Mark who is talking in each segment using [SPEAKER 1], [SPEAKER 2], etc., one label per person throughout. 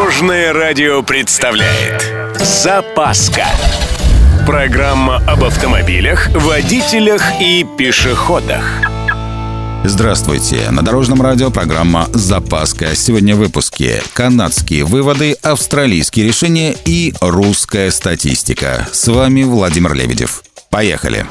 [SPEAKER 1] Дорожное радио представляет «Запаска». Программа об автомобилях, водителях и пешеходах.
[SPEAKER 2] Здравствуйте! На Дорожном радио программа «Запаска». Сегодня в выпуске канадские выводы, австралийские решения и русская статистика. С вами Владимир Лебедев. Поехали!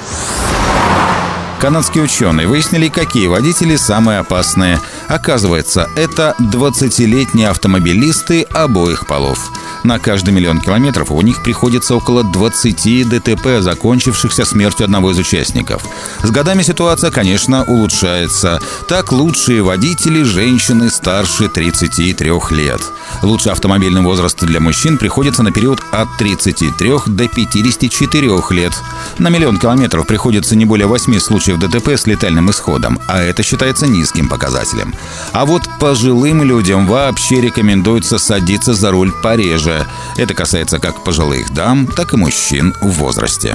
[SPEAKER 2] Канадские ученые выяснили, какие водители самые опасные. Оказывается, это 20-летние автомобилисты обоих полов. На каждый миллион километров у них приходится около 20 ДТП, закончившихся смертью одного из участников. С годами ситуация, конечно, улучшается. Так, лучшие водители – женщины старше 33 лет. Лучший автомобильный возраст для мужчин приходится на период от 33 до 54 лет. На миллион километров приходится не более 8 случаев ДТП с летальным исходом, а это считается низким показателем. А вот пожилым людям вообще рекомендуется садиться за руль пореже. Это касается как пожилых дам, так и мужчин в возрасте.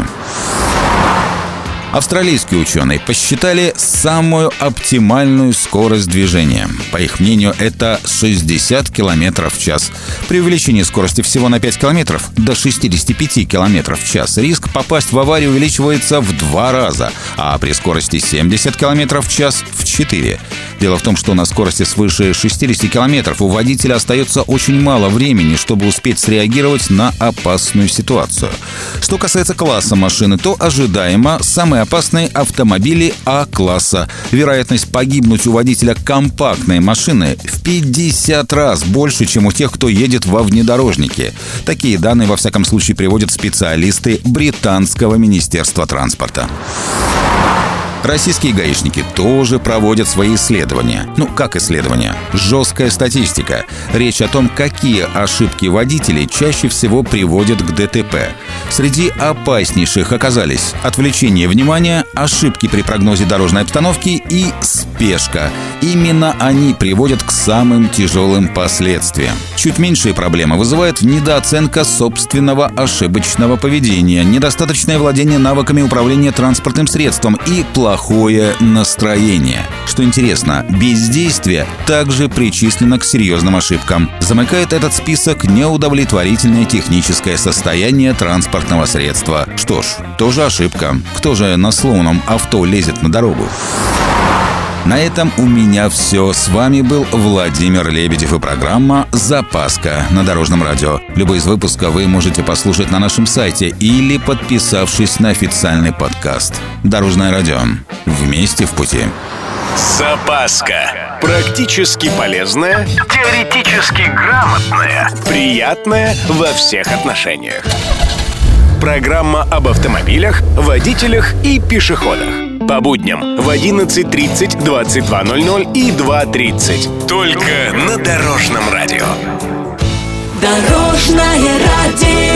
[SPEAKER 2] Австралийские ученые посчитали самую оптимальную скорость движения. По их мнению, это 60 км в час. При увеличении скорости всего на 5 км до 65 км в час риск попасть в аварию увеличивается в 2 раза, а при скорости 70 км в час – в 4. Дело в том, что на скорости свыше 60 км у водителя остается очень мало времени, чтобы успеть среагировать на опасную ситуацию. Что касается класса машины, то ожидаемо самые опасные автомобили А-класса. Вероятность погибнуть у водителя компактной машины в 50 раз больше, чем у тех, кто едет во внедорожнике. Такие данные, во всяком случае, приводят специалисты британского министерства транспорта. Российские гаишники тоже проводят свои исследования. Как исследования? Жесткая статистика. Речь о том, какие ошибки водителей чаще всего приводят к ДТП. Среди опаснейших оказались отвлечение внимания, ошибки при прогнозе дорожной обстановки и спешка. Именно они приводят к самым тяжелым последствиям. Чуть меньшие проблемы вызывает недооценка собственного ошибочного поведения, недостаточное владение навыками управления транспортным средством и плохое настроение. Что интересно, бездействие также причислено к серьезным ошибкам. Замыкает этот список неудовлетворительное техническое состояние транспортного средства. Что ж, тоже ошибка. Кто же на сломанном авто лезет на дорогу? На этом у меня все. С вами был Владимир Лебедев и программа «Запаска» на Дорожном радио. Любой из выпусков вы можете послушать на нашем сайте или подписавшись на официальный подкаст. Дорожное радио. Вместе в пути.
[SPEAKER 1] Запаска. Практически полезная, теоретически грамотная, приятная во всех отношениях. Программа об автомобилях, водителях и пешеходах. По будням в 11:30, 22:00 и 2:30. Только на Дорожном радио.
[SPEAKER 3] Дорожное радио.